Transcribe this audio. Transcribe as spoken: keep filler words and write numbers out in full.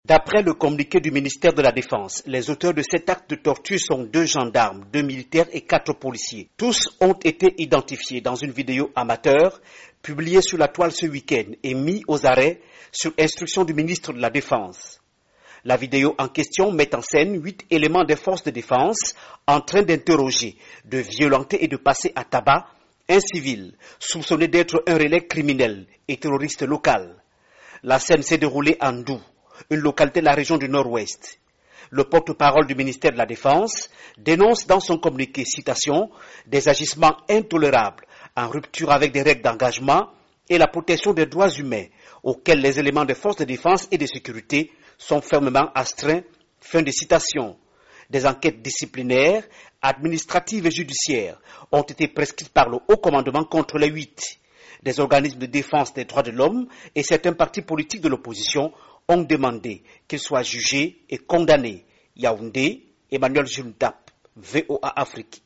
D'après le communiqué du ministère de la Défense, les auteurs de cet acte de torture sont deux gendarmes, deux militaires et quatre policiers. Tous ont été identifiés dans une vidéo amateur publiée sur la toile ce week-end et mis aux arrêts sur instruction du ministre de la Défense. La vidéo en question met en scène huit éléments des forces de défense en train d'interroger, de violenter et de passer à tabac un civil soupçonné d'être un relais criminel et terroriste local. La scène s'est déroulée à Ndou, une localité de la région du Nord-Ouest. Le porte-parole du ministère de la Défense dénonce dans son communiqué, citation, des agissements intolérables en rupture avec des règles d'engagement et la protection des droits humains auxquels les éléments des forces de défense et de sécurité sont fermement astreints. Fin de citation. Des enquêtes disciplinaires, administratives et judiciaires ont été prescrites par le haut commandement contre les huit. Des organismes de défense des droits de l'homme et certains partis politiques de l'opposition ont demandé qu'ils soient jugés et condamnés. Yaoundé, Emmanuel Juntap, V O A Afrique.